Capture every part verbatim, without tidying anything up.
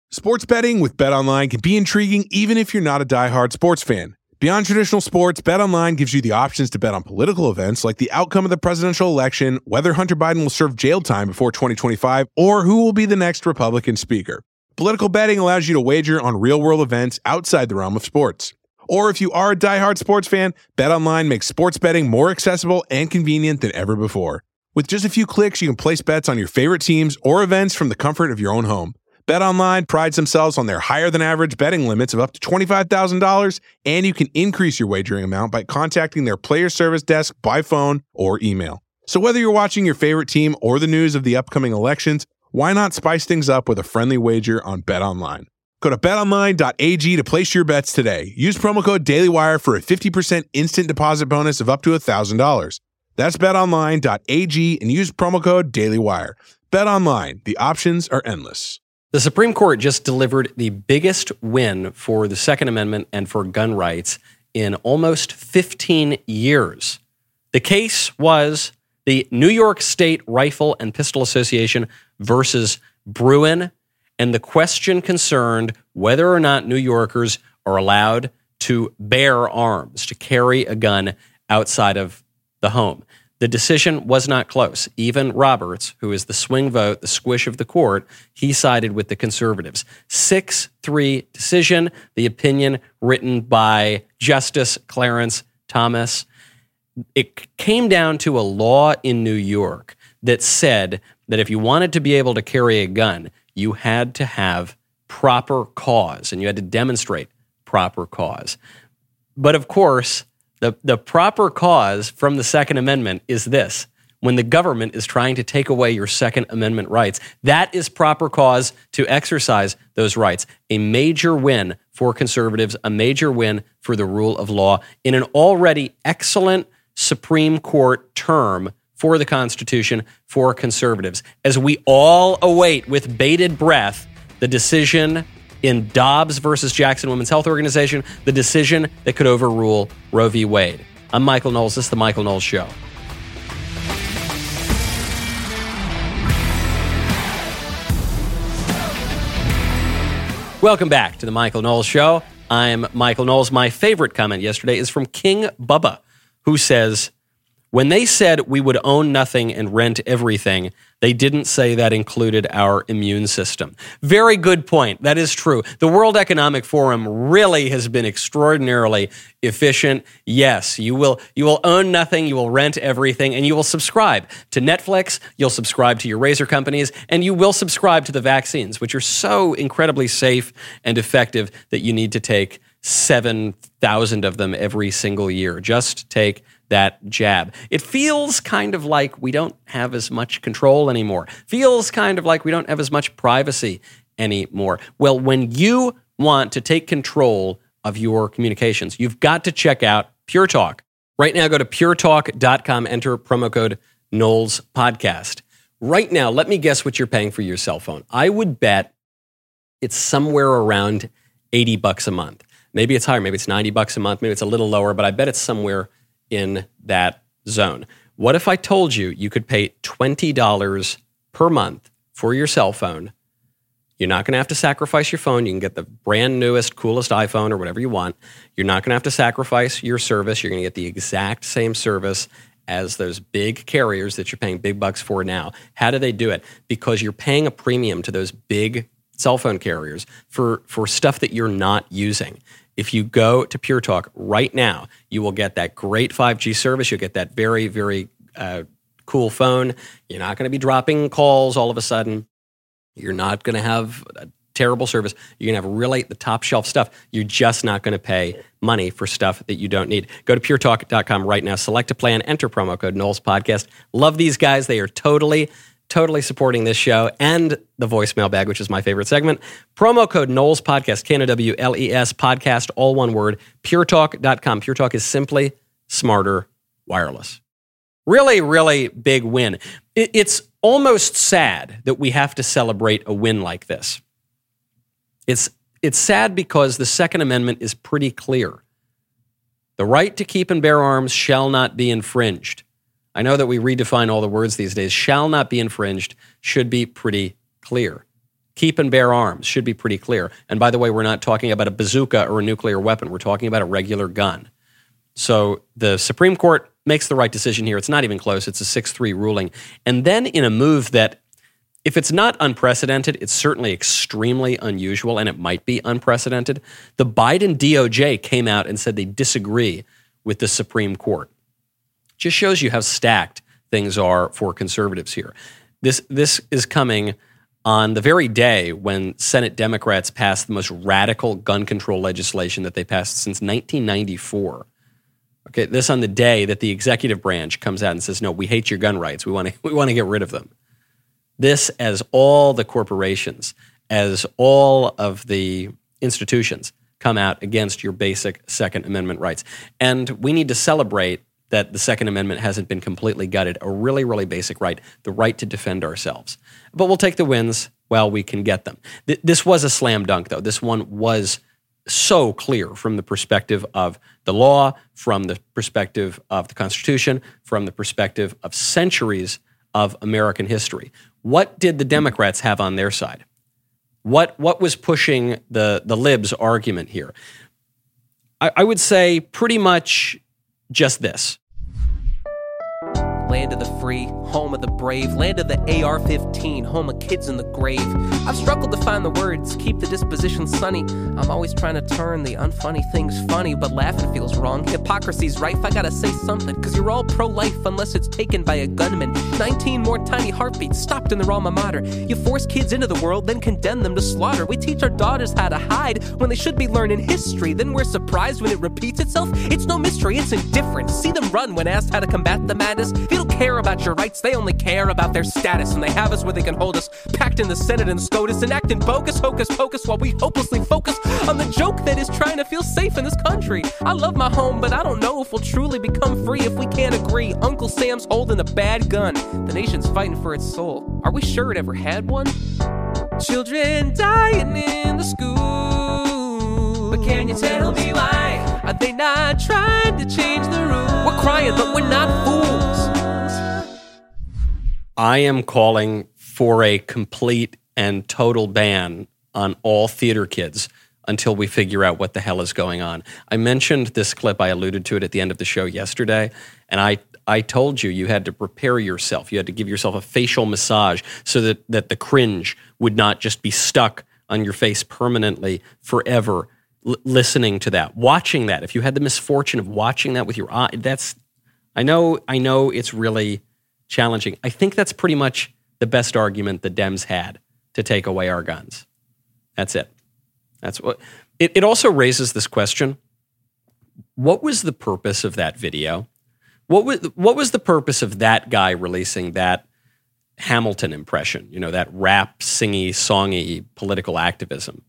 Sports betting with BetOnline can be intriguing even if you're not a diehard sports fan. Beyond traditional sports, BetOnline gives you the options to bet on political events like the outcome of the presidential election, whether Hunter Biden will serve jail time before twenty twenty-five, or who will be the next Republican speaker. Political betting allows you to wager on real-world events outside the realm of sports. Or if you are a diehard sports fan, BetOnline makes sports betting more accessible and convenient than ever before. With just a few clicks, you can place bets on your favorite teams or events from the comfort of your own home. BetOnline prides themselves on their higher-than-average betting limits of up to twenty-five thousand dollars, and you can increase your wagering amount by contacting their player service desk by phone or email. So whether you're watching your favorite team or the news of the upcoming elections, why not spice things up with a friendly wager on BetOnline? Go to bet online dot a g to place your bets today. Use promo code DailyWire for a fifty percent instant deposit bonus of up to one thousand dollars. That's bet online dot a g and use promo code DailyWire. BetOnline, the options are endless. The Supreme Court just delivered the biggest win for the Second Amendment and for gun rights in almost fifteen years. The case was the New York State Rifle and Pistol Association versus Bruen, and the question concerned whether or not New Yorkers are allowed to bear arms, to carry a gun outside of the home. The decision was not close. Even Roberts, who is the swing vote, the squish of the court, he sided with the conservatives. six three decision, the opinion written by Justice Clarence Thomas. It came down to a law in New York that said that if you wanted to be able to carry a gun, you had to have proper cause, and you had to demonstrate proper cause. But of course, The, the proper cause from the Second Amendment is this. When the government is trying to take away your Second Amendment rights, that is proper cause to exercise those rights. A major win for conservatives, a major win for the rule of law in an already excellent Supreme Court term for the Constitution for conservatives. As we all await with bated breath the decision in Dobbs versus Jackson Women's Health Organization, the decision that could overrule Roe v. Wade. I'm Michael Knowles. This is The Michael Knowles Show. Welcome back to The Michael Knowles Show. I'm Michael Knowles. My favorite comment yesterday is from King Bubba, who says, when they said we would own nothing and rent everything, they didn't say that included our immune system. Very good point. That is true. The World Economic Forum really has been extraordinarily efficient. Yes, you will you will own nothing, you will rent everything, and you will subscribe to Netflix, you'll subscribe to your razor companies, and you will subscribe to the vaccines, which are so incredibly safe and effective that you need to take seven thousand of them every single year. Just take that jab. It feels kind of like we don't have as much control anymore. Feels kind of like we don't have as much privacy anymore. Well, when you want to take control of your communications, you've got to check out Pure Talk. Right now, go to pure talk dot com, enter promo code Knowles Podcast. Right now, let me guess what you're paying for your cell phone. I would bet it's somewhere around eighty bucks a month. Maybe it's higher, maybe it's ninety bucks a month, maybe it's a little lower, but I bet it's somewhere in that zone. What if I told you you could pay twenty dollars per month for your cell phone? You're not going to have to sacrifice your phone. You can get the brand newest, coolest iPhone or whatever you want. You're not going to have to sacrifice your service. You're going to get the exact same service as those big carriers that you're paying big bucks for now. How do they do it? Because you're paying a premium to those big cell phone carriers for, for stuff that you're not using. If you go to Pure Talk right now, you will get that great five G service. You'll get that very, very uh, cool phone. You're not going to be dropping calls all of a sudden. You're not going to have a terrible service. You're going to have really the top shelf stuff. You're just not going to pay money for stuff that you don't need. Go to pure talk dot com right now. Select a plan. Enter promo code Knowles Podcast. Love these guys. They are totally Totally supporting this show and the voicemail bag, which is my favorite segment. Promo code Knowles Podcast, K N O W L E S podcast, all one word, pure talk dot com. Pure Talk is simply smarter wireless. Really, really big win. It's almost sad that we have to celebrate a win like this. It's, it's sad because the Second Amendment is pretty clear. The right to keep and bear arms shall not be infringed. I know that we redefine all the words these days. Shall not be infringed should be pretty clear. keep and bear arms should be pretty clear. And by the way, we're not talking about a bazooka or a nuclear weapon. We're talking about a regular gun. So the Supreme Court makes the right decision here. It's not even close. It's a six three ruling. And then in a move that, if it's not unprecedented, it's certainly extremely unusual, and it might be unprecedented, the Biden D O J came out and said they disagree with the Supreme Court. Just shows you how stacked things are for conservatives here. This, this is coming on the very day when Senate Democrats passed the most radical gun control legislation that they passed since nineteen ninety-four. Okay, this on the day that the executive branch comes out and says, no, we hate your gun rights. We want to we want to get rid of them. This, as all the corporations, as all of the institutions come out against your basic Second Amendment rights. And we need to celebrate that the Second Amendment hasn't been completely gutted, a really, really basic right, the right to defend ourselves. But we'll take the wins while we can get them. Th- this was a slam dunk, though. This one was so clear from the perspective of the law, from the perspective of the Constitution, from the perspective of centuries of American history. What did the Democrats have on their side? What what was pushing the, the libs' argument here? I, I would say pretty much just this. Land of the free, home of the brave, land of the A R fifteen, home of kids in the grave. I've struggled to find the words, keep the disposition sunny. I'm always trying to turn the unfunny things funny, but laughing feels wrong. Hypocrisy's rife, I gotta say something, cause you're all pro-life unless it's taken by a gunman. nineteen more tiny heartbeats stopped in their alma mater. You force kids into the world, then condemn them to slaughter. We teach our daughters how to hide when they should be learning history. Then we're surprised when it repeats itself. It's no mystery, it's indifference. See them run when asked how to combat the madness. They don't care about your rights, they only care about their status. And they have us where they can hold us, packed in the Senate and SCOTUS, and acting bogus, hocus pocus, while we hopelessly focus on the joke that is trying to feel safe in this country. I love my home, but I don't know if we'll truly become free if we can't agree. Uncle Sam's holding a bad gun, the nation's fighting for its soul. Are we sure it ever had one? Children dying in the school, but can you tell me why? Are they not trying to change the rules? We're crying, but we're not fools. I am calling for a complete and total ban on all theater kids until we figure out what the hell is going on. I mentioned this clip, I alluded to it at the end of the show yesterday, and I, I told you you had to prepare yourself. You had to give yourself a facial massage so that, that the cringe would not just be stuck on your face permanently forever, l- listening to that, watching that. If you had the misfortune of watching that with your eye, that's, I know, I know it's really challenging. I think that's pretty much the best argument the Dems had to take away our guns. That's it. That's what it, it also raises this question. What was the purpose of that video? What was what was the purpose of that guy releasing that Hamilton impression? You know, that rap, singy, songy political activism.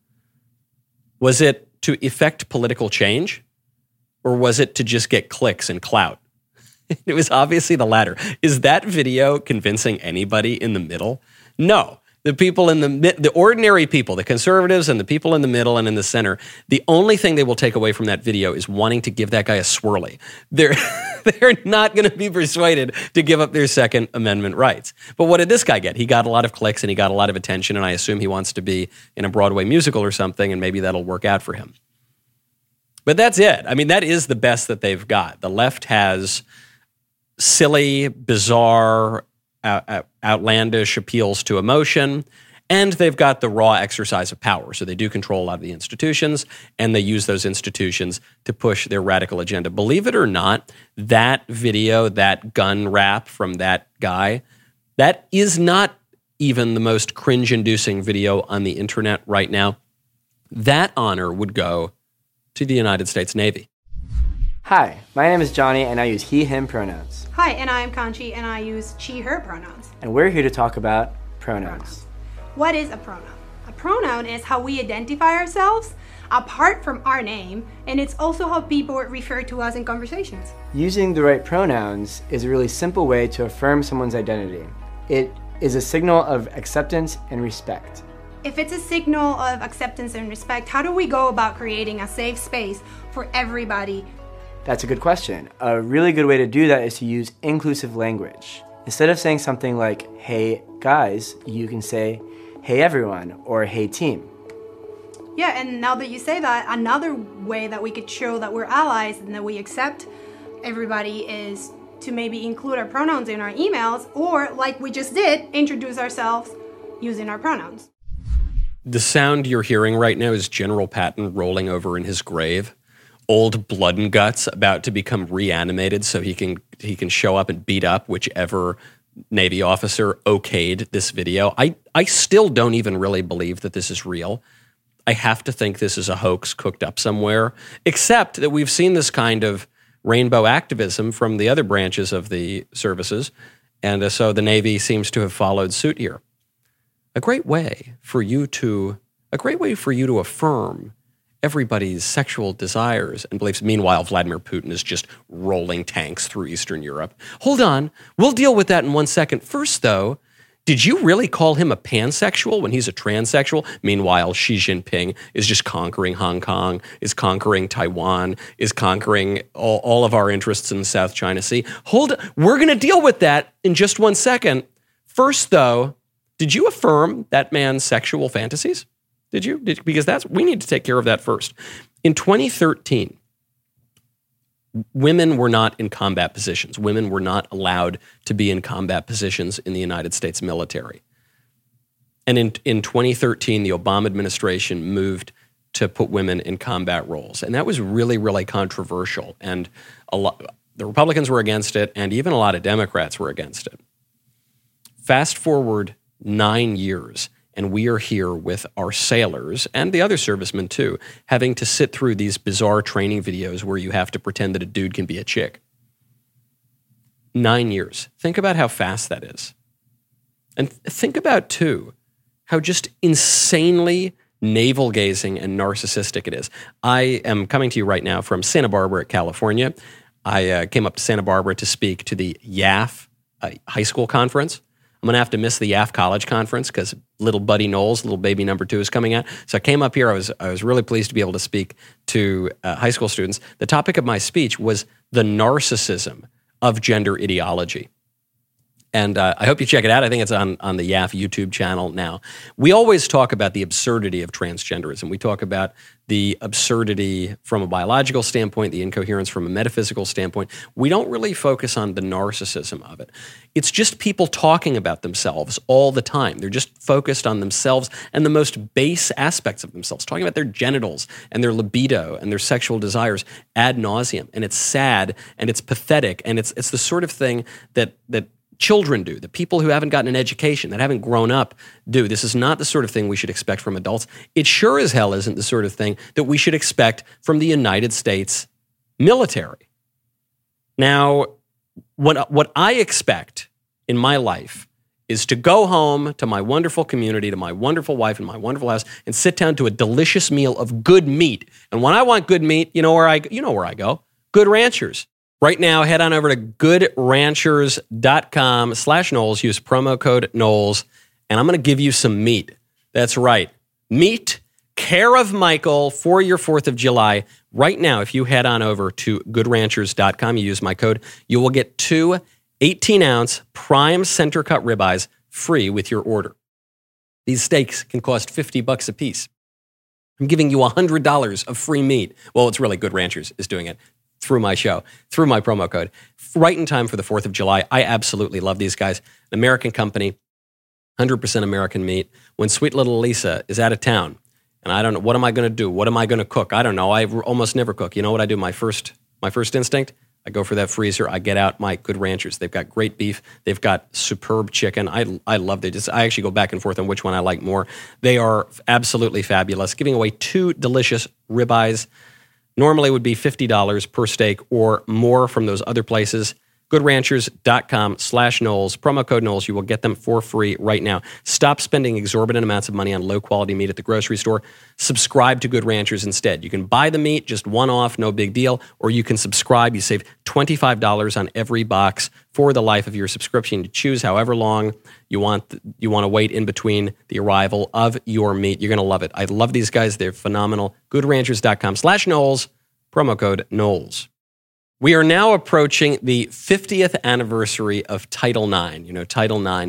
Was it to effect political change? Or was it to just get clicks and clout? It was obviously the latter. Is that video convincing anybody in the middle? No. The people in the the ordinary people, the conservatives and the people in the middle and in the center, the only thing they will take away from that video is wanting to give that guy a swirly. They're they're not going to be persuaded to give up their Second Amendment rights. But what did this guy get? He got a lot of clicks and he got a lot of attention, and I assume he wants to be in a Broadway musical or something, and maybe that'll work out for him. But that's it. I mean, that is the best that they've got. The left has silly, bizarre, out, outlandish appeals to emotion, and they've got the raw exercise of power. So they do control a lot of the institutions, and they use those institutions to push their radical agenda. Believe it or not, that video, that gun rap from that guy, that is not even the most cringe-inducing video on the internet right now. That honor would go to the United States Navy. Hi, my name is Johnny, and I use he, him pronouns. Hi, and I'm Kanchi, and I use she, her pronouns. And we're here to talk about pronouns. pronouns. What is a pronoun? A pronoun is how we identify ourselves apart from our name, and it's also how people refer to us in conversations. Using the right pronouns is a really simple way to affirm someone's identity. It is a signal of acceptance and respect. If it's a signal of acceptance and respect, how do we go about creating a safe space for everybody? That's a good question. A really good way to do that is to use inclusive language. Instead of saying something like, hey guys, you can say, hey everyone or hey team. Yeah, and now that you say that, another way that we could show that we're allies and that we accept everybody is to maybe include our pronouns in our emails, or like we just did, introduce ourselves using our pronouns. The sound you're hearing right now is General Patton rolling over in his grave. Old blood and guts about to become reanimated so he can he can show up and beat up whichever Navy officer okayed this video. I, I still don't even really believe that this is real. I have to think this is a hoax cooked up somewhere, except that we've seen this kind of rainbow activism from the other branches of the services, and uh, so the Navy seems to have followed suit here. A great way for you to, a great way for you to affirm everybody's sexual desires and beliefs. Meanwhile, Vladimir Putin is just rolling tanks through Eastern Europe. Hold on, we'll deal with that in one second. First, though, did you really call him a pansexual when he's a transsexual? Meanwhile, Xi Jinping is just conquering Hong Kong, is conquering Taiwan, is conquering all, all of our interests in the South China Sea. Hold on, we're going to deal with that in just one second. First, though, did you affirm that man's sexual fantasies? Did you? Did, because that's we need to take care of that first. In twenty thirteen, women were not in combat positions. Women were not allowed to be in combat positions in the United States military. And in, in twenty thirteen, the Obama administration moved to put women in combat roles. And that was really, really controversial. And a lot, the Republicans were against it, and even a lot of Democrats were against it. Fast forward nine years, and we are here with our sailors and the other servicemen too, having to sit through these bizarre training videos where you have to pretend that a dude can be a chick. Nine years. Think about how fast that is. And think about, too, how just insanely navel-gazing and narcissistic it is. I am coming to you right now from Santa Barbara, California. I uh, came up to Santa Barbara to speak to the Y A F uh, high school conference. I'm going to have to miss the Y A F college conference because little buddy Knowles, little baby number two, is coming out. So I came up here. I was I was really pleased to be able to speak to uh, high school students. The topic of my speech was the narcissism of gender ideology. And uh, I hope you check it out. I think it's on, on the Y A F YouTube channel now. We always talk about the absurdity of transgenderism. We talk about the absurdity from a biological standpoint, the incoherence from a metaphysical standpoint. We don't really focus on the narcissism of it. It's just people talking about themselves all the time. They're just focused on themselves and the most base aspects of themselves, talking about their genitals and their libido and their sexual desires ad nauseum. And it's sad and it's pathetic, and it's it's the sort of thing that that children do, the people who haven't gotten an education, that haven't grown up do. This is not the sort of thing we should expect from adults. It sure as hell isn't the sort of thing that we should expect from the United States military. Now, what, what I expect in my life is to go home to my wonderful community, to my wonderful wife and my wonderful house, and sit down to a delicious meal of good meat. And when I want good meat, you know where I you know where I go. Good Ranchers. Right now, head on over to goodranchers.com slash Knowles. Use promo code Knowles, and I'm going to give you some meat. That's right. Meat, care of Michael, for your fourth of July. Right now, if you head on over to goodranchers dot com, you use my code, you will get two eighteen-ounce prime center-cut ribeyes free with your order. These steaks can cost fifty bucks a piece. I'm giving you one hundred dollars of free meat. Well, it's really Good Ranchers is doing it. Through my show, through my promo code, right in time for the fourth of July. I absolutely love these guys. An American company, one hundred percent American meat. When sweet little Lisa is out of town, and I don't know, what am I going to do? What am I going to cook? I don't know. I almost never cook. You know what I do? My first, my first instinct, I go for that freezer. I get out my Good Ranchers. They've got great beef. They've got superb chicken. I, I love it. Just, I actually go back and forth on which one I like more. They are absolutely fabulous. Giving away two delicious ribeyes. Normally would be fifty dollars per steak or more from those other places. goodranchers.com slash Knowles. Promo code Knowles. You will get them for free right now. Stop spending exorbitant amounts of money on low-quality meat at the grocery store. Subscribe to Good Ranchers instead. You can buy the meat, just one off, no big deal, or you can subscribe. You save twenty-five dollars on every box for the life of your subscription. You choose however long you want you want to wait in between the arrival of your meat. You're going to love it. I love these guys. They're phenomenal. goodranchers.com slash Knowles. Promo code Knowles. We are now approaching the fiftieth anniversary of Title nine. You know, Title nine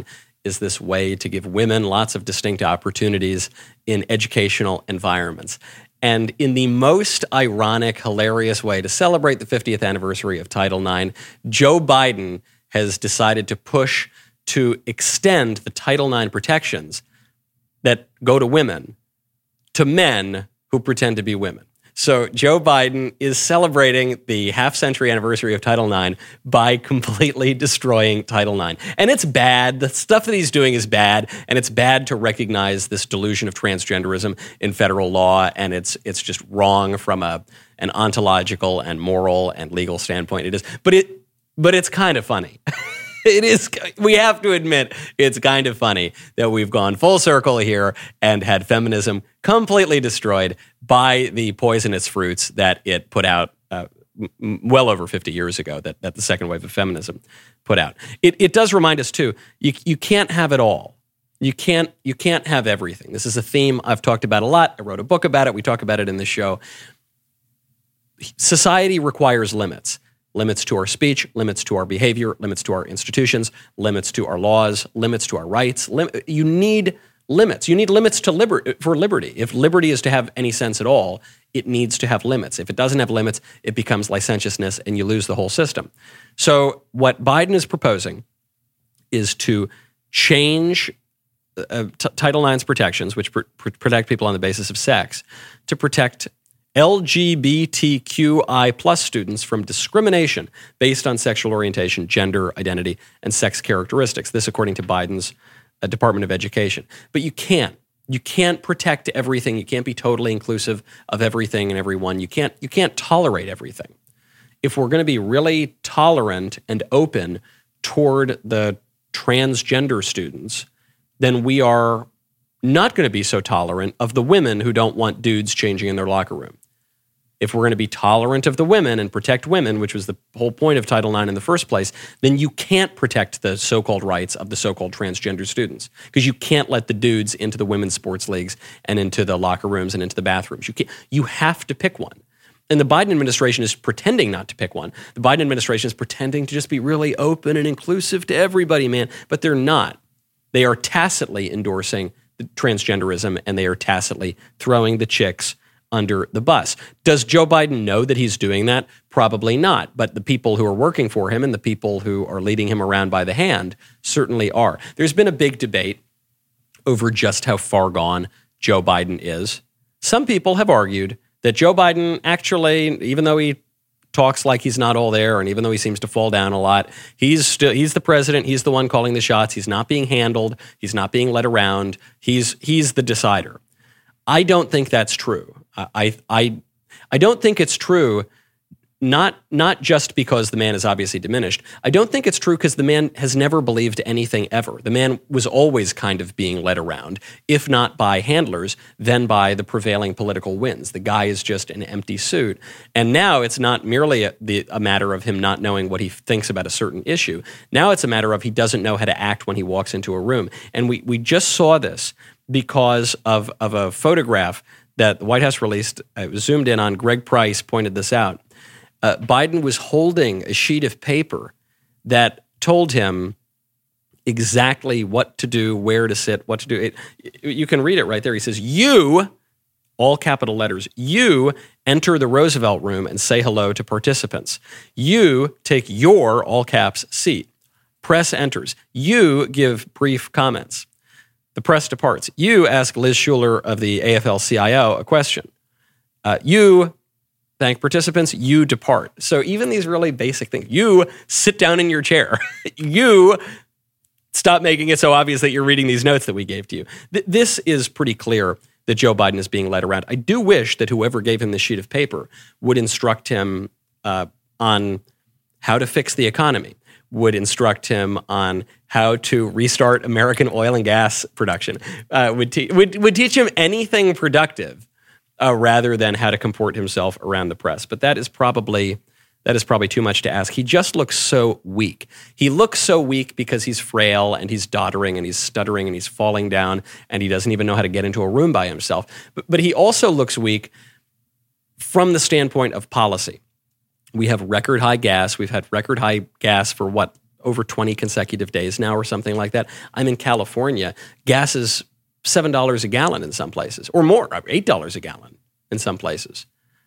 is this way to give women lots of distinct opportunities in educational environments. And in the most ironic, hilarious way to celebrate the fiftieth anniversary of Title nine, Joe Biden has decided to push to extend the Title nine protections that go to women to men who pretend to be women. So Joe Biden is celebrating the half-century anniversary of Title nine by completely destroying Title nine. And it's bad. The stuff that he's doing is bad, and it's bad to recognize this delusion of transgenderism in federal law, and it's it's just wrong from a an ontological and moral and legal standpoint. It is, but it but it's kind of funny. It is, we have to admit, it's kind of funny that we've gone full circle here and had feminism completely destroyed by the poisonous fruits that it put out uh, m- well over fifty years ago, that, that the second wave of feminism put out. It, it does remind us, too, you, you can't have it all. You can't, you can't have everything. This is a theme I've talked about a lot. I wrote a book about it. We talk about it in the show. Society requires limits. Limits to our speech, limits to our behavior, limits to our institutions, limits to our laws, limits to our rights. Lim- you need limits. You need limits to liber- for liberty. If liberty is to have any sense at all, it needs to have limits. If it doesn't have limits, it becomes licentiousness and you lose the whole system. So what Biden is proposing is to change uh, t- Title nine's protections, which pr- pr- protect people on the basis of sex, to protect L G B T Q I plus students from discrimination based on sexual orientation, gender identity, and sex characteristics. This according to Biden's uh, Department of Education. But you can't. You can't protect everything. You can't be totally inclusive of everything and everyone. You can't, you can't tolerate everything. If we're going to be really tolerant and open toward the transgender students, then we are not going to be so tolerant of the women who don't want dudes changing in their locker room. If we're going to be tolerant of the women and protect women, which was the whole point of Title nine in the first place, then you can't protect the so-called rights of the so-called transgender students because you can't let the dudes into the women's sports leagues and into the locker rooms and into the bathrooms. You can't, you have to pick one. And the Biden administration is pretending not to pick one. The Biden administration is pretending to just be really open and inclusive to everybody, man, but they're not. They are tacitly endorsing the transgenderism, and they are tacitly throwing the chicks under the bus. Does Joe Biden know that he's doing that? Probably not. But the people who are working for him and the people who are leading him around by the hand certainly are. There's been a big debate over just how far gone Joe Biden is. Some people have argued that Joe Biden actually, even though he talks like he's not all there, and even though he seems to fall down a lot, he's still he's the president. He's the one calling the shots. He's not being handled. He's not being led around. He's he's the decider. I don't think that's true. I I I don't think it's true. Not not just because the man is obviously diminished. I don't think it's true because the man has never believed anything ever. The man was always kind of being led around, if not by handlers, then by the prevailing political winds. The guy is just an empty suit. And now it's not merely a, the, a matter of him not knowing what he thinks about a certain issue. Now it's a matter of he doesn't know how to act when he walks into a room. And we we just saw this because of, of a photograph that the White House released. I was zoomed in on. Greg Price pointed this out. Uh, Biden was holding a sheet of paper that told him exactly what to do, where to sit, what to do. It, you can read it right there. He says, you, all capital letters, you enter the Roosevelt room and say hello to participants. You take your, all caps, seat. Press enters. You give brief comments. The press departs. You ask Liz Shuler of the A F L C I O a question. Uh, you thank participants, you depart. So even these really basic things, you sit down in your chair, you stop making it so obvious that you're reading these notes that we gave to you. Th- this is pretty clear that Joe Biden is being led around. I do wish that whoever gave him this sheet of paper would instruct him uh, on how to fix the economy, would instruct him on how to restart American oil and gas production, uh, would, te- would, would teach him anything productive. Uh, rather than how to comport himself around the press. But that is probably that is probably too much to ask. He just looks so weak. He looks so weak because he's frail and he's doddering and he's stuttering and he's falling down and he doesn't even know how to get into a room by himself. But, but he also looks weak from the standpoint of policy. We have record high gas. We've had record high gas for what, over twenty consecutive days now or something like that. I'm in California. Gas is seven dollars a gallon in some places, or more, eight dollars a gallon in some places.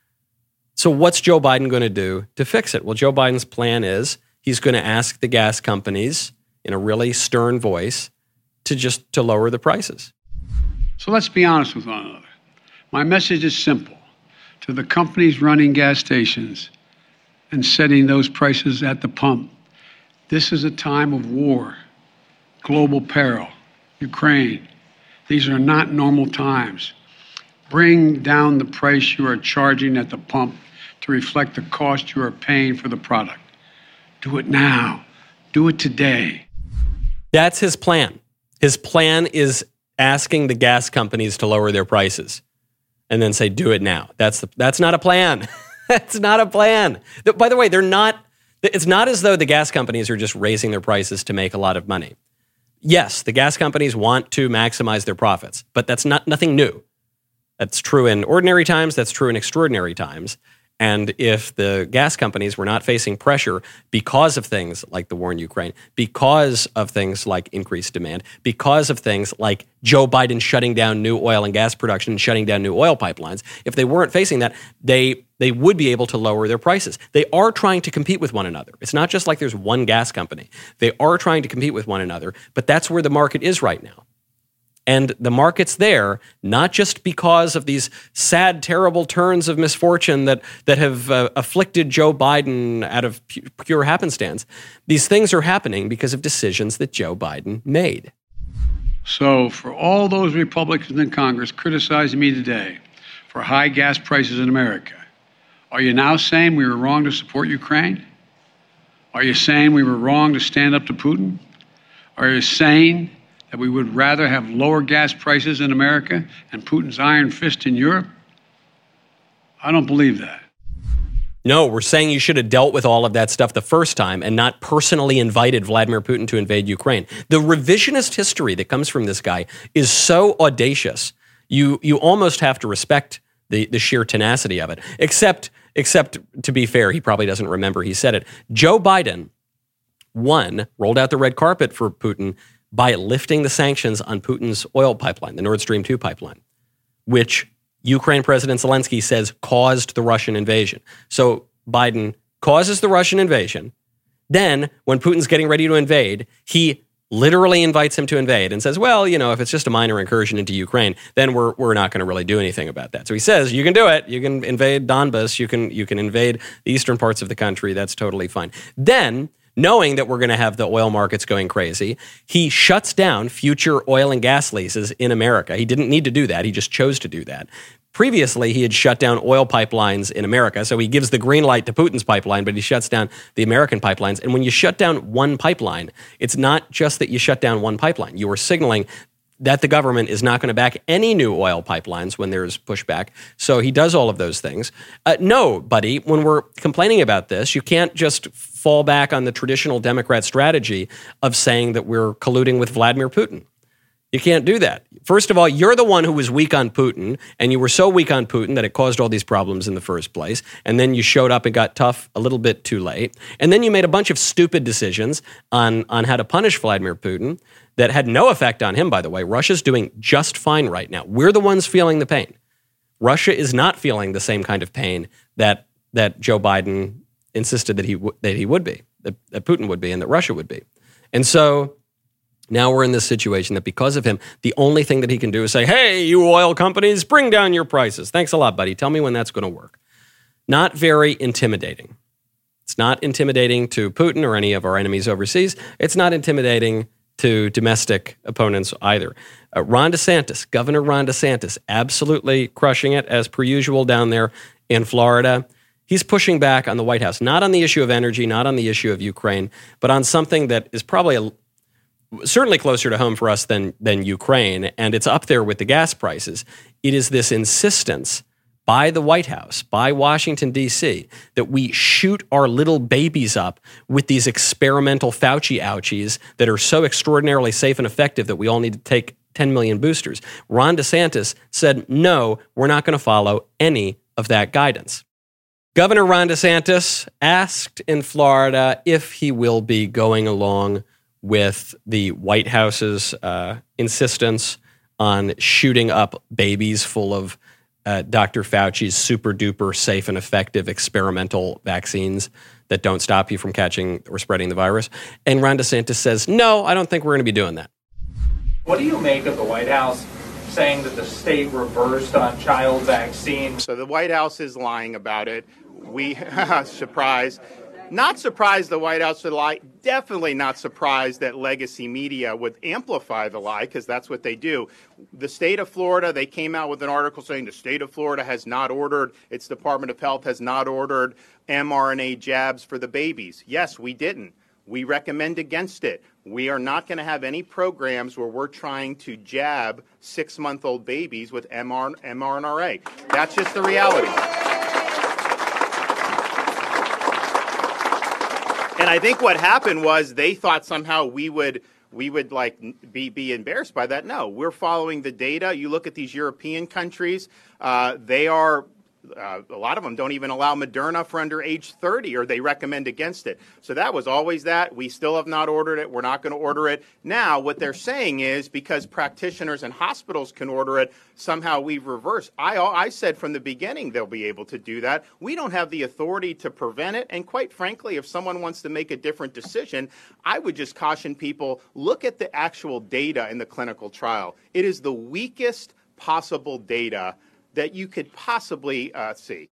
So what's Joe Biden going to do to fix it? Well, Joe Biden's plan is he's going to ask the gas companies in a really stern voice to just to lower the prices. So let's be honest with one another. My message is simple. To the companies running gas stations and setting those prices at the pump, this is a time of war, global peril, Ukraine. These are not normal times. Bring down the price you are charging at the pump to reflect the cost you are paying for the product. Do it now. Do it today. That's his plan. His plan is asking the gas companies to lower their prices and then say, do it now. That's the, that's not a plan. That's not a plan. By the way, they're not, it's not as though the gas companies are just raising their prices to make a lot of money. Yes, the gas companies want to maximize their profits, but that's not nothing new. That's true in ordinary times. That's true in extraordinary times. And if the gas companies were not facing pressure because of things like the war in Ukraine, because of things like increased demand, because of things like Joe Biden shutting down new oil and gas production and shutting down new oil pipelines, if they weren't facing that, they they would be able to lower their prices. They are trying to compete with one another. It's not just like there's one gas company. They are trying to compete with one another, but that's where the market is right now. And the market's there, not just because of these sad, terrible turns of misfortune that, that have uh, afflicted Joe Biden out of pu- pure happenstance. These things are happening because of decisions that Joe Biden made. So for all those Republicans in Congress criticizing me today for high gas prices in America, are you now saying we were wrong to support Ukraine? Are you saying we were wrong to stand up to Putin? Are you saying that we would rather have lower gas prices in America and Putin's iron fist in Europe? I don't believe that. No, we're saying you should have dealt with all of that stuff the first time and not personally invited Vladimir Putin to invade Ukraine. The revisionist history that comes from this guy is so audacious. You you almost have to respect the, the sheer tenacity of it. Except, except, to be fair, he probably doesn't remember he said it. Joe Biden, one, rolled out the red carpet for Putin by lifting the sanctions on Putin's oil pipeline, the Nord Stream two pipeline, which Ukraine President Zelensky says caused the Russian invasion. So Biden causes the Russian invasion. Then, when Putin's getting ready to invade, he literally invites him to invade and says, well, you know, if it's just a minor incursion into Ukraine, then we're we're not going to really do anything about that. So he says, you can do it. You can invade Donbas. You can you can invade the eastern parts of the country. That's totally fine. Then, knowing that we're going to have the oil markets going crazy, he shuts down future oil and gas leases in America. He didn't need to do that. He just chose to do that. Previously, he had shut down oil pipelines in America, so he gives the green light to Putin's pipeline, but he shuts down the American pipelines. And when you shut down one pipeline, it's not just that you shut down one pipeline. You are signaling that the government is not going to back any new oil pipelines when there's pushback. So he does all of those things. Uh, no, buddy, when we're complaining about this, you can't just fall back on the traditional Democrat strategy of saying that we're colluding with Vladimir Putin. You can't do that. First of all, you're the one who was weak on Putin, and you were so weak on Putin that it caused all these problems in the first place. And then you showed up and got tough a little bit too late. And then you made a bunch of stupid decisions on, on how to punish Vladimir Putin that had no effect on him, by the way. Russia's doing just fine right now. We're the ones feeling the pain. Russia is not feeling the same kind of pain that that Joe Biden insisted that he w- that he would be, that, that Putin would be, and that Russia would be. And so now we're in this situation that because of him, the only thing that he can do is say, hey, you oil companies, bring down your prices. Thanks a lot, buddy. Tell me when that's going to work. Not very intimidating. It's not intimidating to Putin or any of our enemies overseas. It's not intimidating to domestic opponents either. Uh, Ron DeSantis, Governor Ron DeSantis, absolutely crushing it as per usual down there in Florida. He's pushing back on the White House, not on the issue of energy, not on the issue of Ukraine, but on something that is probably a certainly closer to home for us than than Ukraine, and it's up there with the gas prices. It is this insistence by the White House, by Washington, D C, that we shoot our little babies up with these experimental Fauci ouchies that are so extraordinarily safe and effective that we all need to take ten million boosters. Ron DeSantis said, no, we're not going to follow any of that guidance. Governor Ron DeSantis asked in Florida if he will be going along with the White House's uh, insistence on shooting up babies full of uh, Doctor Fauci's super duper safe and effective experimental vaccines that don't stop you from catching or spreading the virus. And Ron DeSantis says, no, I don't think we're going to be doing that. What do you make of the White House saying that the state reversed on child vaccines? So the White House is lying about it. We, surprise, not surprised the White House would lie. Definitely not surprised that legacy media would amplify the lie, because that's what they do. The state of Florida, they came out with an article saying the state of Florida has not ordered, its Department of Health has not ordered mRNA jabs for the babies. Yes, we didn't. We recommend against it. We are not going to have any programs where we're trying to jab six-month-old babies with mRNA. That's just the reality. And I think what happened was they thought somehow we would we would like be be embarrassed by that. No, we're following the data. You look at these European countries; uh, they are. Uh, a lot of them don't even allow Moderna for under age thirty, or they recommend against it. So that was always that. We still have not ordered it. We're not going to order it. Now, what they're saying is because practitioners and hospitals can order it, somehow we've reversed. I, I said from the beginning they'll be able to do that. We don't have the authority to prevent it. And quite frankly, if someone wants to make a different decision, I would just caution people, look at the actual data in the clinical trial. It is the weakest possible data that you could possibly uh, see.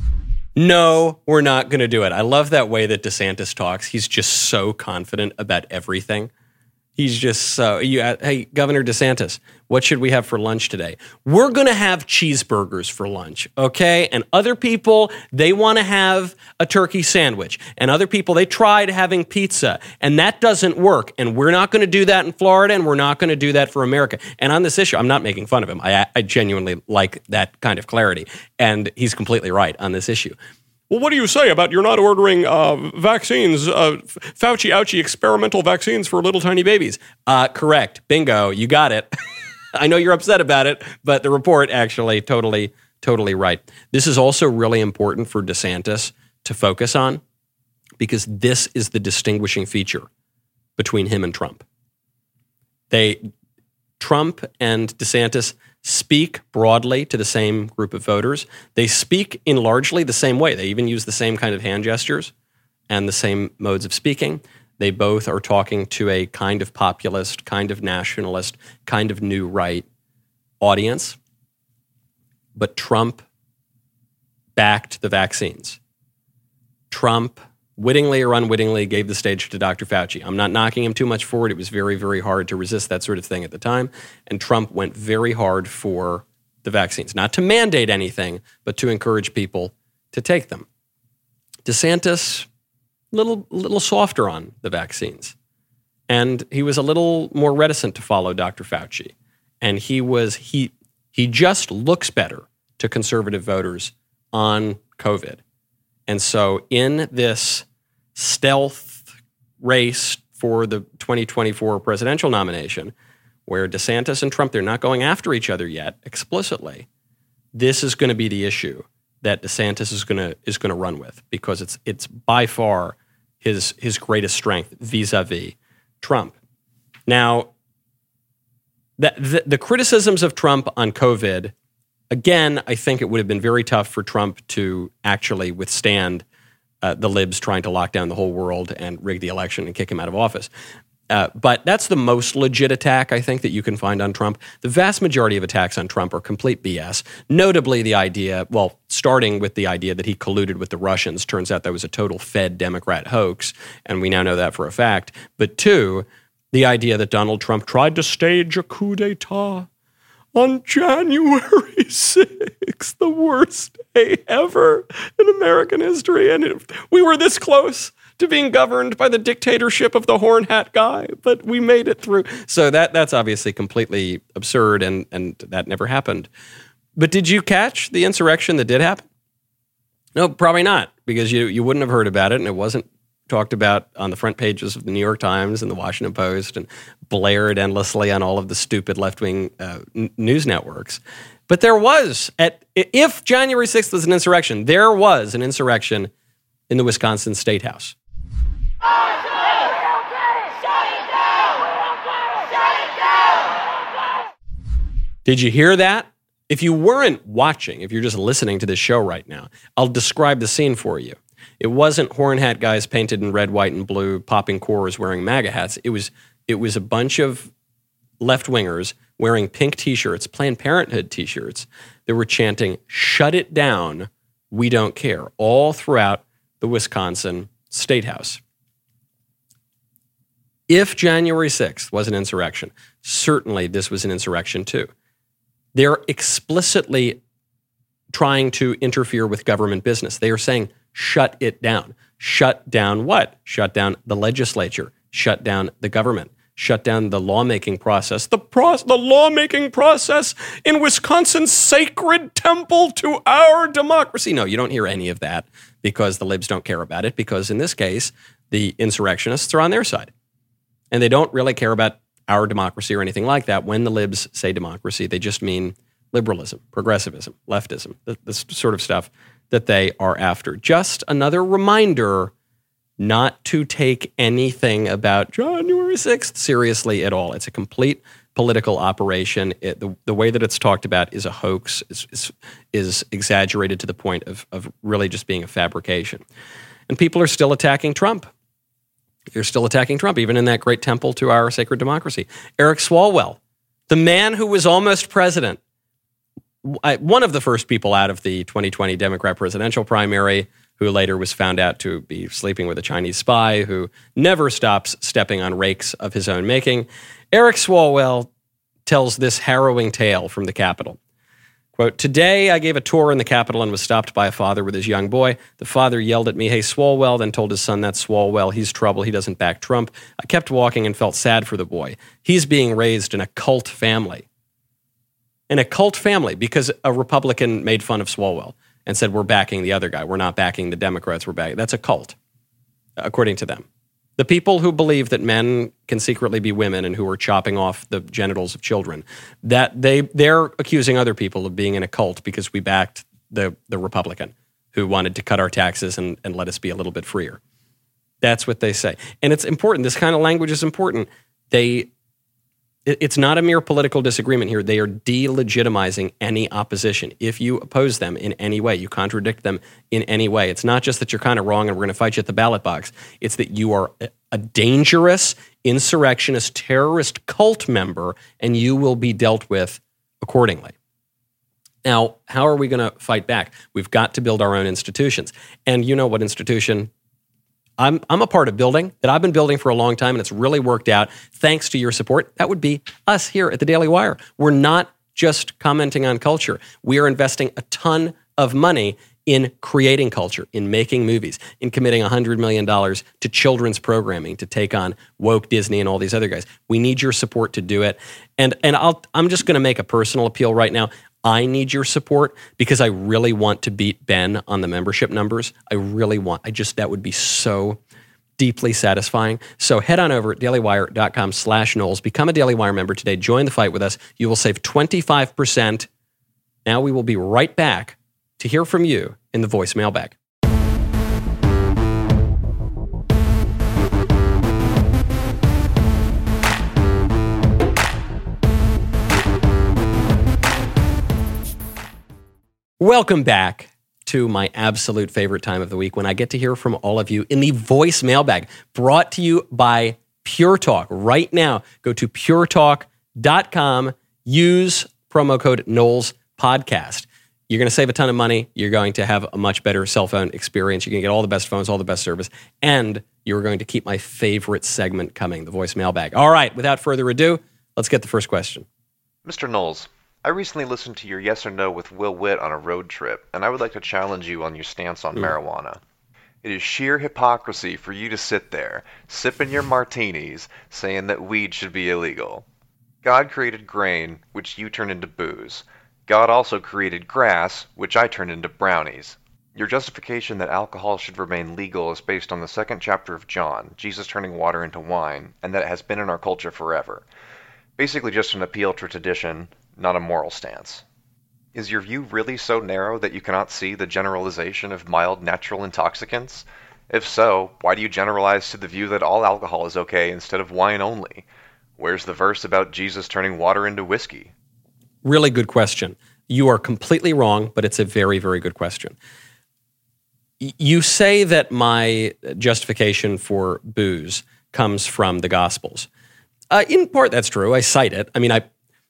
No, we're not going to do it. I love that way that DeSantis talks. He's just so confident about everything. He's just so, you, uh, hey, Governor DeSantis, what should we have for lunch today? We're going to have cheeseburgers for lunch, okay? And other people, they want to have a turkey sandwich. And other people, they tried having pizza. And that doesn't work. And we're not going to do that in Florida, and we're not going to do that for America. And on this issue, I'm not making fun of him. I, I genuinely like that kind of clarity. And he's completely right on this issue. Well, what do you say about you're not ordering uh, vaccines, uh, Fauci ouchie experimental vaccines for little tiny babies? Uh, correct. Bingo. You got it. I know you're upset about it, but the report actually totally, totally right. This is also really important for DeSantis to focus on, because this is the distinguishing feature between him and Trump. They, Trump and DeSantis speak broadly to the same group of voters. They speak in largely the same way. They even use the same kind of hand gestures and the same modes of speaking. They both are talking to a kind of populist, kind of nationalist, kind of new right audience. But Trump backed the vaccines. Trump, wittingly or unwittingly, gave the stage to Doctor Fauci. I'm not knocking him too much for it. It was very, very hard to resist that sort of thing at the time. And Trump went very hard for the vaccines. Not to mandate anything, but to encourage people to take them. DeSantis, little, little softer on the vaccines. And he was a little more reticent to follow Doctor Fauci. And he was, he, he just looks better to conservative voters on COVID. And so in this stealth race for the twenty twenty-four presidential nomination, where DeSantis and Trump, they're not going after each other yet explicitly, this is going to be the issue that DeSantis is going to is going to run with, because it's it's by far his his greatest strength vis-a-vis Trump. Now, the, the, the criticisms of Trump on COVID, again, I think it would have been very tough for Trump to actually withstand uh, the libs trying to lock down the whole world and rig the election and kick him out of office. Uh, but that's the most legit attack, I think, that you can find on Trump. The vast majority of attacks on Trump are complete B S. Notably the idea, well, starting with the idea that he colluded with the Russians. Turns out that was a total Fed Democrat hoax, and we now know that for a fact. But two, the idea that Donald Trump tried to stage a coup d'etat on January sixth, the worst day ever in American history. And it, we were this close to being governed by the dictatorship of the horn hat guy, but we made it through. So that that's obviously completely absurd, and, and that never happened. But did you catch the insurrection that did happen? No, probably not, because you, you wouldn't have heard about it, and it wasn't talked about on the front pages of the New York Times and the Washington Post and blared endlessly on all of the stupid left-wing uh, n- news networks. But there was, at if January sixth was an insurrection, there was an insurrection in the Wisconsin State House. Did you hear that? If you weren't watching, if you're just listening to this show right now, I'll describe the scene for you. It wasn't horn hat guys painted in red, white, and blue, popping cores, wearing MAGA hats. It was it was a bunch of left-wingers wearing pink T-shirts, Planned Parenthood T-shirts, that were chanting, "Shut it down, we don't care," all throughout the Wisconsin State House. If January sixth was an insurrection, certainly this was an insurrection too. They're explicitly trying to interfere with government business. They are saying, shut it down. Shut down what? Shut down the legislature. Shut down the government. Shut down the lawmaking process. The, pro- the lawmaking process in Wisconsin's sacred temple to our democracy. No, you don't hear any of that because the libs don't care about it, because in this case, the insurrectionists are on their side. And they don't really care about our democracy or anything like that. When the libs say democracy, they just mean liberalism, progressivism, leftism, the, the sort of stuff that they are after. Just another reminder not to take anything about January sixth seriously at all. It's a complete political operation. It, the, the way that it's talked about is a hoax, is, is, is exaggerated to the point of, of really just being a fabrication. And people are still attacking Trump. You're still attacking Trump, even in that great temple to our sacred democracy. Eric Swalwell, the man who was almost president, one of the first people out of the twenty twenty Democrat presidential primary, who later was found out to be sleeping with a Chinese spy, who never stops stepping on rakes of his own making. Eric Swalwell tells this harrowing tale from the Capitol. Quote, "Today I gave a tour in the Capitol and was stopped by a father with his young boy. The father yelled at me, 'Hey, Swalwell,' then told his son, 'That's Swalwell. He's trouble. He doesn't back Trump.' I kept walking and felt sad for the boy. He's being raised in a cult family." In a cult family, because a Republican made fun of Swalwell and said, "We're backing the other guy. We're not backing the Democrats. We're backing." That's a cult, according to them. The people who believe that men can secretly be women and who are chopping off the genitals of children, that they, they're accusing other people of being in a cult because we backed the, the Republican who wanted to cut our taxes and, and let us be a little bit freer. That's what they say. And it's important. This kind of language is important. They, it, it's not a mere political disagreement here. They are delegitimizing any opposition. If you oppose them in any way, you contradict them in any way, it's not just that you're kind of wrong and we're going to fight you at the ballot box. It's that you are a, a dangerous insurrectionist terrorist cult member and you will be dealt with accordingly. Now, how are we going to fight back? We've got to build our own institutions. And you know what institution I'm I'm a part of building, that I've been building for a long time, and it's really worked out thanks to your support. That would be us here at the Daily Wire. We're not just commenting on culture. We are investing a ton of money in creating culture, in making movies, in committing one hundred million dollars to children's programming to take on woke Disney and all these other guys. We need your support to do it. And and I'll I'm just going to make a personal appeal right now. I need your support because I really want to beat Ben on the membership numbers. I really want. I just, that would be so deeply satisfying. So head on over at dailywire.com slash Knowles. Become a Daily Wire member today. Join the fight with us. You will save twenty-five percent. Now we will be right back to hear from you in the voice mailbag. Welcome back to my absolute favorite time of the week when I get to hear from all of you in the voice mailbag, brought to you by Pure Talk. Right now, go to pure talk dot com, use promo code Knowles Podcast. You're going to save a ton of money. You're going to have a much better cell phone experience. You're going to get all the best phones, all the best service, and you're going to keep my favorite segment coming, the voice mailbag. All right, without further ado, let's get the first question. Mister Knowles, I recently listened to your Yes or No with Will Witt on a road trip, and I would like to challenge you on your stance on mm. marijuana. It is sheer hypocrisy for you to sit there, sipping your martinis, saying that weed should be illegal. God created grain, which you turned into booze. God also created grass, which I turned into brownies. Your justification that alcohol should remain legal is based on the second chapter of John, Jesus turning water into wine, and that it has been in our culture forever. Basically just an appeal to tradition, not a moral stance. Is your view really so narrow that you cannot see the generalization of mild natural intoxicants? If so, why do you generalize to the view that all alcohol is okay instead of wine only? Where's the verse about Jesus turning water into whiskey? Really good question. You are completely wrong, but it's a very, very good question. Y- you say that my justification for booze comes from the Gospels. Uh, in part, that's true. I cite it. I mean, I,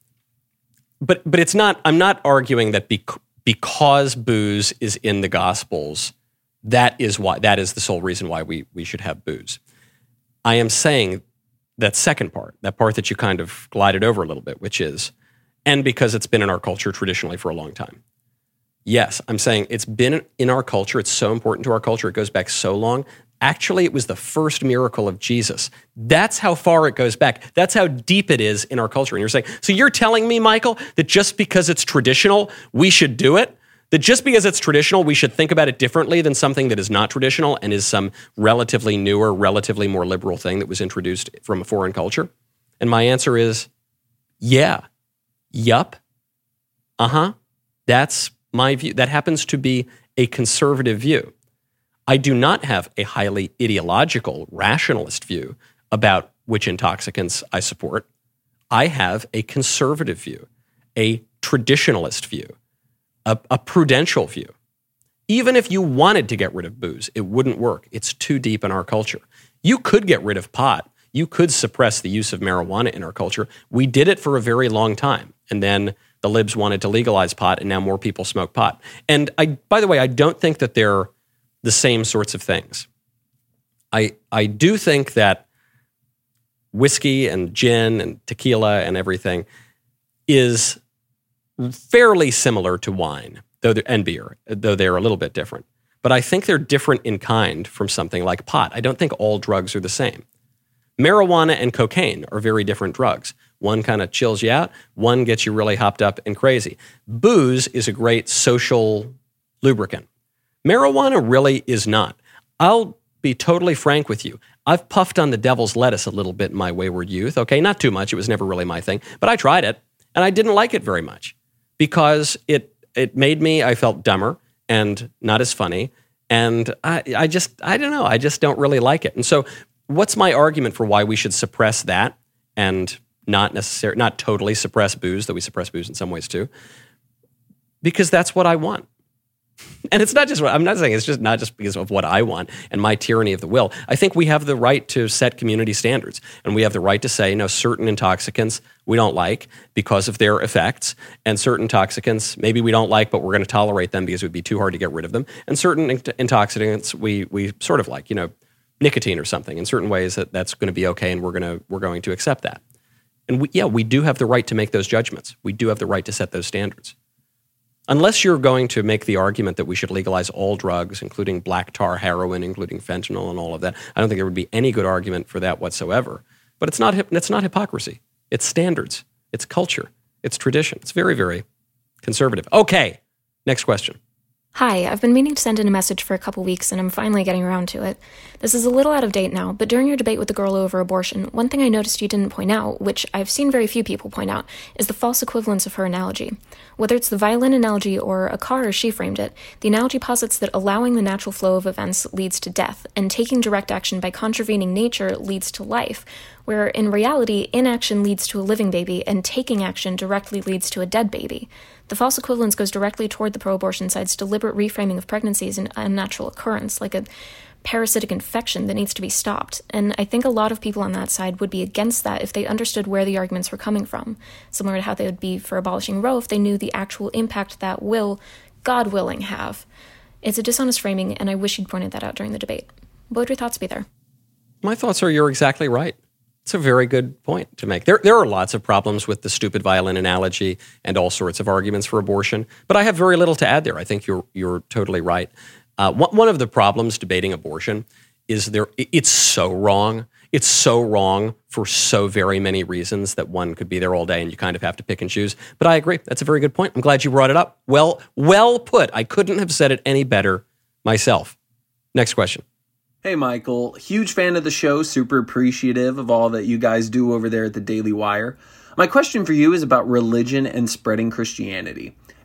but but it's not. I'm not arguing that bec- because booze is in the Gospels, that is why that is the sole reason why we we should have booze. I am saying that second part, that part that you kind of glided over a little bit, which is, and because it's been in our culture traditionally for a long time. Yes, I'm saying it's been in our culture. It's so important to our culture. It goes back so long. Actually, it was the first miracle of Jesus. That's how far it goes back. That's how deep it is in our culture. And you're saying, so you're telling me, Michael, that just because it's traditional, we should do it? That just because it's traditional, we should think about it differently than something that is not traditional and is some relatively newer, relatively more liberal thing that was introduced from a foreign culture? And my answer is, yeah. Yup. Uh-huh. That's my view. That happens to be a conservative view. I do not have a highly ideological, rationalist view about which intoxicants I support. I have a conservative view, a traditionalist view, a, a prudential view. Even if you wanted to get rid of booze, it wouldn't work. It's too deep in our culture. You could get rid of pot. You could suppress the use of marijuana in our culture. We did it for a very long time. And then the libs wanted to legalize pot, and now more people smoke pot. And I, by the way, I don't think that they're the same sorts of things. I I do think that whiskey and gin and tequila and everything is fairly similar to wine, though and beer, though they're a little bit different. But I think they're different in kind from something like pot. I don't think all drugs are the same. Marijuana and cocaine are very different drugs. One kind of chills you out. One gets you really hopped up and crazy. Booze is a great social lubricant. Marijuana really is not. I'll be totally frank with you. I've puffed on the devil's lettuce a little bit in my wayward youth. Okay, not too much. It was never really my thing. But I tried it, and I didn't like it very much because it it made me, I felt dumber and not as funny. And I, I just, I don't know. I just don't really like it. And so what's my argument for why we should suppress that and not necessarily, not totally suppress booze, though we suppress booze in some ways too? Because that's what I want. And it's not just, I'm not saying it's just not just because of what I want and my tyranny of the will. I think we have the right to set community standards, and we have the right to say, no, certain intoxicants we don't like because of their effects, and certain intoxicants maybe we don't like, but we're going to tolerate them because it would be too hard to get rid of them. And certain intoxicants we we sort of like, you know, nicotine or something. In certain ways that that's going to be okay, and we're going to we're going to accept that. And we, yeah, we do have the right to make those judgments. We do have the right to set those standards. Unless you're going to make the argument that we should legalize all drugs, including black tar heroin, including fentanyl and all of that, I don't think there would be any good argument for that whatsoever. But it's not it's not hypocrisy. It's standards. It's culture. It's tradition. It's very, very conservative. Okay, next question. Hi, I've been meaning to send in a message for a couple weeks, and I'm finally getting around to it. This is a little out of date now, but during your debate with the girl over abortion, one thing I noticed you didn't point out, which I've seen very few people point out, is the false equivalence of her analogy. Whether it's the violin analogy or a car as she framed it, the analogy posits that allowing the natural flow of events leads to death, and taking direct action by contravening nature leads to life, where in reality, inaction leads to a living baby, and taking action directly leads to a dead baby. The false equivalence goes directly toward the pro-abortion side's deliberate reframing of pregnancy as an unnatural occurrence, like a parasitic infection that needs to be stopped. And I think a lot of people on that side would be against that if they understood where the arguments were coming from, similar to how they would be for abolishing Roe if they knew the actual impact that will, God willing, have. It's a dishonest framing, and I wish you'd pointed that out during the debate. What would your thoughts be there? My thoughts are you're exactly right. It's a very good point to make. There, there are lots of problems with the stupid violin analogy and all sorts of arguments for abortion, but I have very little to add there. I think you're you're totally right. Uh, one, one of the problems debating abortion is there. It's so wrong. It's so wrong for so very many reasons that one could be there all day, and you kind of have to pick and choose. But I agree. That's a very good point. I'm glad you brought it up. Well, well put. I couldn't have said it any better myself. Next question. Hey, Michael. Huge fan of the show, super appreciative of all that you guys do over there at the Daily Wire. My question for you is about religion and spreading Christianity.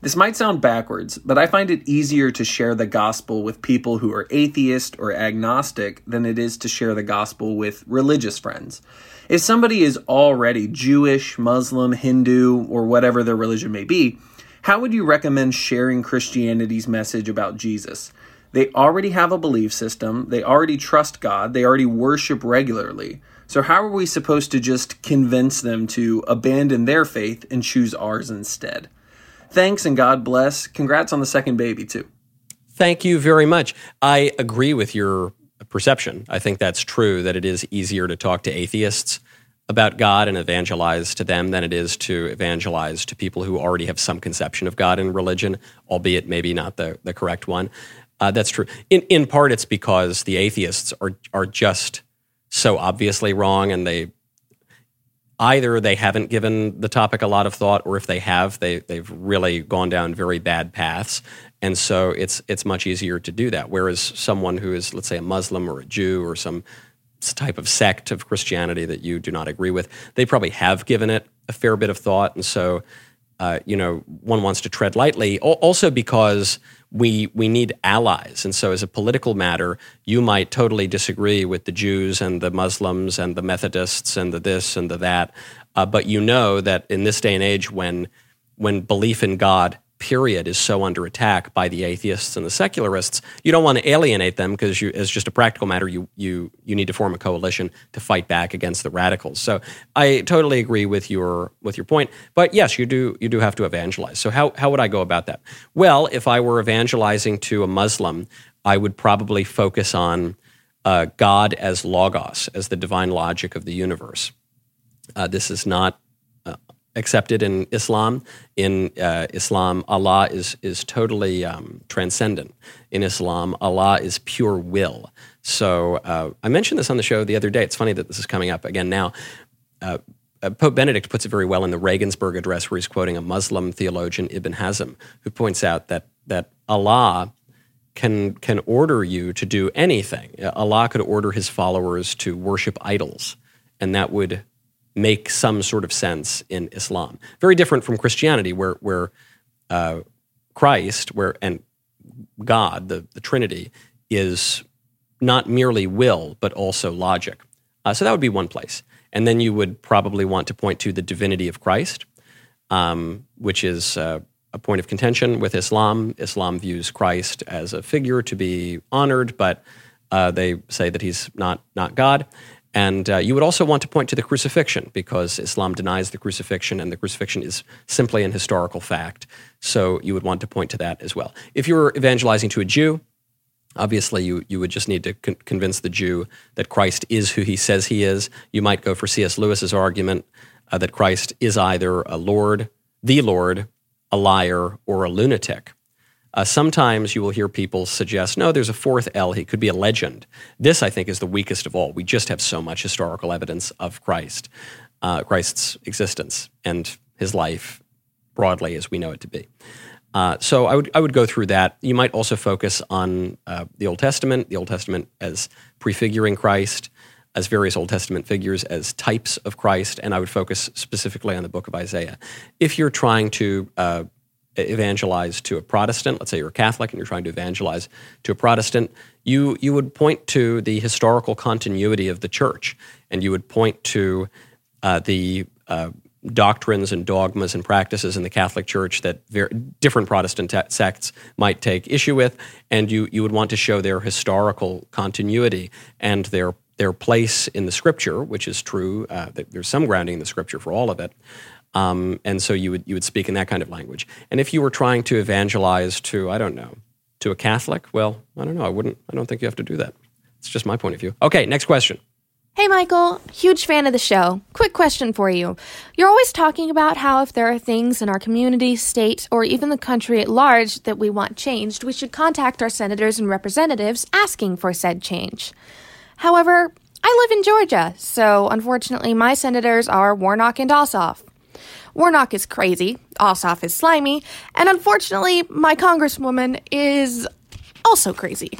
This might sound backwards, but I find it easier to share the gospel with people who are atheist or agnostic than it is to share the gospel with religious friends. If somebody is already Jewish, Muslim, Hindu, or whatever their religion may be, how would you recommend sharing Christianity's message about Jesus? They already have a belief system, they already trust God, they already worship regularly. So how are we supposed to just convince them to abandon their faith and choose ours instead? Thanks and God bless. Congrats on the second baby, too. Thank you very much. I agree with your perception. I think that's true, that it is easier to talk to atheists about God and evangelize to them than it is to evangelize to people who already have some conception of God and religion, albeit maybe not the, the correct one. Uh, that's true. In in part, it's because the atheists are are just so obviously wrong, and they either they haven't given the topic a lot of thought, or if they have, they they've really gone down very bad paths, and so it's it's much easier to do that. Whereas someone who is, let's say, a Muslim or a Jew or some type of sect of Christianity that you do not agree with, they probably have given it a fair bit of thought, and so uh, you know one wants to tread lightly. Also because we we need allies, and so as a political matter, you might totally disagree with the Jews and the Muslims and the Methodists and the this and the that, uh, but you know that in this day and age, when when belief in God, period, is so under attack by the atheists and the secularists, you don't want to alienate them because, you, as just a practical matter, you you you need to form a coalition to fight back against the radicals. So I totally agree with your with your point. But yes, you do you do have to evangelize. So how how would I go about that? Well, if I were evangelizing to a Muslim, I would probably focus on uh, God as logos, as the divine logic of the universe. Uh, this is not accepted in Islam. In uh, Islam, Allah is is totally um, transcendent. In Islam, Allah is pure will. So uh, I mentioned this on the show the other day. It's funny that this is coming up again now. Uh, uh, Pope Benedict puts it very well in the Regensburg Address, where he's quoting a Muslim theologian, Ibn Hazm, who points out that that Allah can can order you to do anything. Allah could order his followers to worship idols, and that would make some sort of sense in Islam. Very different from Christianity, where where uh, Christ, where and God, the, the Trinity, is not merely will, but also logic. Uh, so that would be one place. And then you would probably want to point to the divinity of Christ, um, which is uh, a point of contention with Islam. Islam views Christ as a figure to be honored, but uh, they say that he's not not God. And uh, you would also want to point to the crucifixion, because Islam denies the crucifixion, and the crucifixion is simply an historical fact. So you would want to point to that as well. If you were evangelizing to a Jew, obviously you you would just need to con- convince the Jew that Christ is who he says he is. You might go for C S Lewis's argument uh, that Christ is either a Lord, the Lord, a liar, or a lunatic. Uh, sometimes you will hear people suggest, no, there's a fourth L. He could be a legend. This, I think, is the weakest of all. We just have so much historical evidence of Christ, uh, Christ's existence and his life broadly as we know it to be. Uh, so I would I would go through that. You might also focus on uh, the Old Testament, the Old Testament as prefiguring Christ, as various Old Testament figures as types of Christ, and I would focus specifically on the book of Isaiah. If you're trying to uh, evangelize to a Protestant, let's say you're a Catholic and you're trying to evangelize to a Protestant, you you would point to the historical continuity of the church, and you would point to uh, the uh, doctrines and dogmas and practices in the Catholic Church that ver- different Protestant te- sects might take issue with, and you you would want to show their historical continuity and their their place in the Scripture, which is true. Uh, there's some grounding in the Scripture for all of it. Um, and so you would you would speak in that kind of language. And if you were trying to evangelize to, I don't know, to a Catholic, well, I don't know. I wouldn't. I don't think you have to do that. It's just my point of view. Okay, next question. Hey, Michael. Huge fan of the show. Quick question for you. You're always talking about how if there are things in our community, state, or even the country at large that we want changed, we should contact our senators and representatives asking for said change. However, I live in Georgia, so unfortunately my senators are Warnock and Ossoff. Warnock is crazy, Ossoff is slimy, and unfortunately, my congresswoman is also crazy.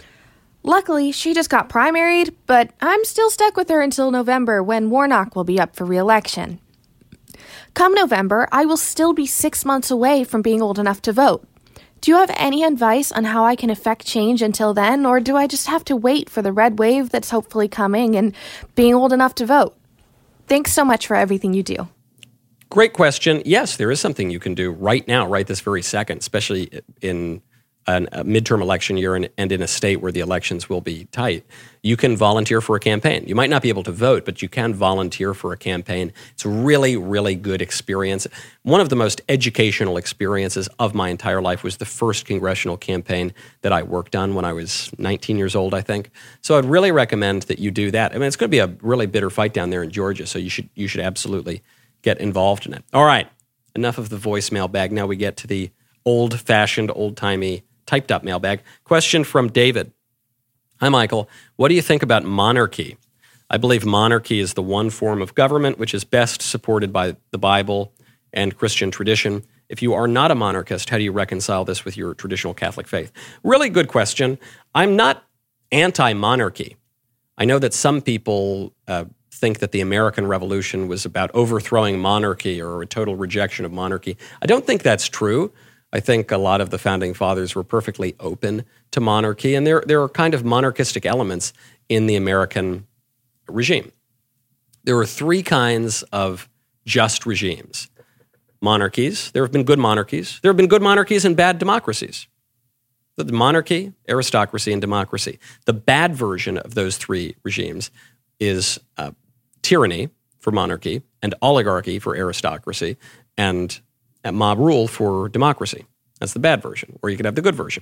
Luckily, she just got primaried, but I'm still stuck with her until November when Warnock will be up for re-election. Come November, I will still be six months away from being old enough to vote. Do you have any advice on how I can effect change until then, or do I just have to wait for the red wave that's hopefully coming and being old enough to vote? Thanks so much for everything you do. Great question. Yes, there is something you can do right now, right this very second, especially in an, a midterm election year and, and in a state where the elections will be tight. You can volunteer for a campaign. You might not be able to vote, but you can volunteer for a campaign. It's a really, really good experience. One of the most educational experiences of my entire life was the first congressional campaign that I worked on when I was nineteen years old, I think. So I'd really recommend that you do that. I mean, it's going to be a really bitter fight down there in Georgia, so you should you should absolutely get involved in it. All right, enough of the voicemail bag. Now we get to the old-fashioned, old-timey, typed-up mailbag. Question from David. Hi, Michael. What do you think about monarchy? I believe monarchy is the one form of government which is best supported by the Bible and Christian tradition. If you are not a monarchist, how do you reconcile this with your traditional Catholic faith? Really good question. I'm not anti-monarchy. I know that some people uh, think that the American Revolution was about overthrowing monarchy or a total rejection of monarchy. I don't think that's true. I think a lot of the founding fathers were perfectly open to monarchy, and there, there are kind of monarchistic elements in the American regime. There are three kinds of just regimes. Monarchies. There have been good monarchies. There have been good monarchies and bad democracies. The monarchy, aristocracy, and democracy. The bad version of those three regimes is uh, tyranny for monarchy and oligarchy for aristocracy and mob rule for democracy. That's the bad version, or you could have the good version.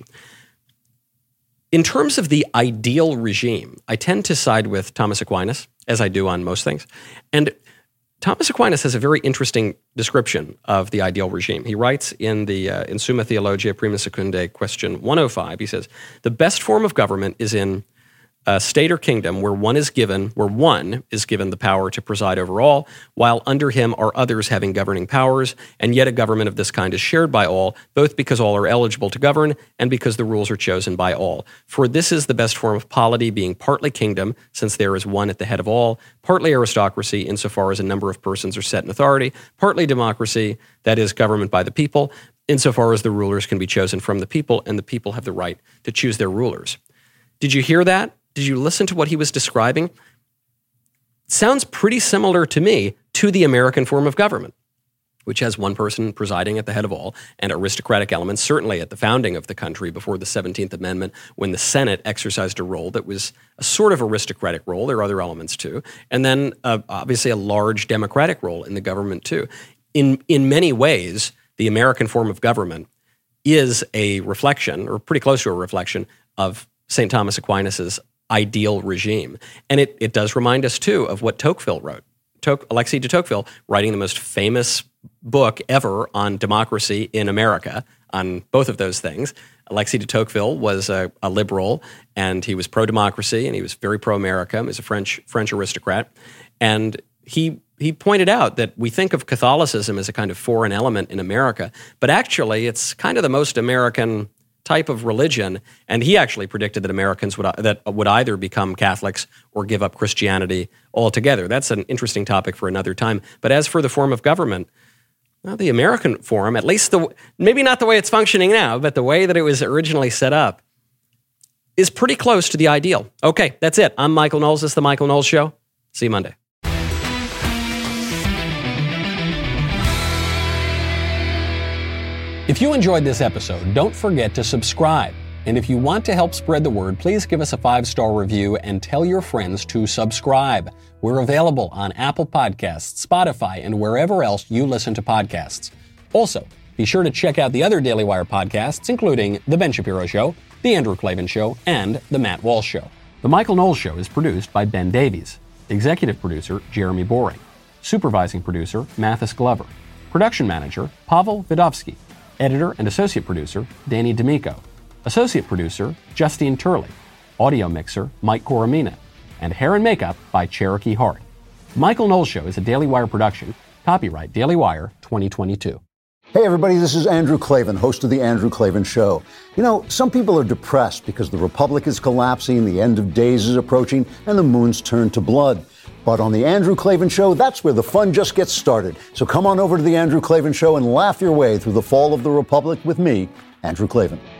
In terms of the ideal regime, I tend to side with Thomas Aquinas, as I do on most things. And Thomas Aquinas has a very interesting description of the ideal regime. He writes in the uh, in Summa Theologia Prima Secundae, question one oh five, he says, the best form of government is in a state or kingdom where one is given, where one is given the power to preside over all, while under him are others having governing powers, and yet a government of this kind is shared by all, both because all are eligible to govern and because the rules are chosen by all. For this is the best form of polity, being partly kingdom, since there is one at the head of all, partly aristocracy, insofar as a number of persons are set in authority, partly democracy, that is, government by the people, insofar as the rulers can be chosen from the people, and the people have the right to choose their rulers. Did you hear that? Did you listen to what he was describing? Sounds pretty similar to me to the American form of government, which has one person presiding at the head of all and aristocratic elements, certainly at the founding of the country before the seventeenth Amendment, when the Senate exercised a role that was a sort of aristocratic role. There are other elements too. And then uh, obviously a large democratic role in the government too. In, in many ways, the American form of government is a reflection, or pretty close to a reflection, of Saint Thomas Aquinas's ideal regime. And it, it does remind us, too, of what Tocqueville wrote. Toc- Alexis de Tocqueville, writing the most famous book ever on democracy in America, on both of those things. Alexis de Tocqueville was a, a liberal, and he was pro-democracy, and he was very pro-America. He was a French French aristocrat. And he he pointed out that we think of Catholicism as a kind of foreign element in America, but actually it's kind of the most American type of religion, and he actually predicted that Americans would that would either become Catholics or give up Christianity altogether. That's an interesting topic for another time. But as for the form of government, well, the American form, at least the maybe not the way it's functioning now, but the way that it was originally set up, is pretty close to the ideal. Okay, that's it. I'm Michael Knowles. This is The Michael Knowles Show. See you Monday. If you enjoyed this episode, don't forget to subscribe. And if you want to help spread the word, please give us a five-star review and tell your friends to subscribe. We're available on Apple Podcasts, Spotify, and wherever else you listen to podcasts. Also, be sure to check out the other Daily Wire podcasts, including The Ben Shapiro Show, The Andrew Klavan Show, and The Matt Walsh Show. The Michael Knowles Show is produced by Ben Davies. Executive producer, Jeremy Boring. Supervising producer, Mathis Glover. Production manager, Pavel Vidovsky. Editor and associate producer, Danny D'Amico. Associate producer, Justine Turley. Audio mixer, Mike Coromina. And hair and makeup by Cherokee Hart. The Michael Knowles Show is a Daily Wire production. Copyright Daily Wire twenty twenty-two. Hey everybody, this is Andrew Klavan, host of The Andrew Klavan Show. You know, some people are depressed because the Republic is collapsing, the end of days is approaching, and the moon's turned to blood. But on The Andrew Klavan Show, that's where the fun just gets started. So come on over to The Andrew Klavan Show and laugh your way through the fall of the Republic with me, Andrew Klavan.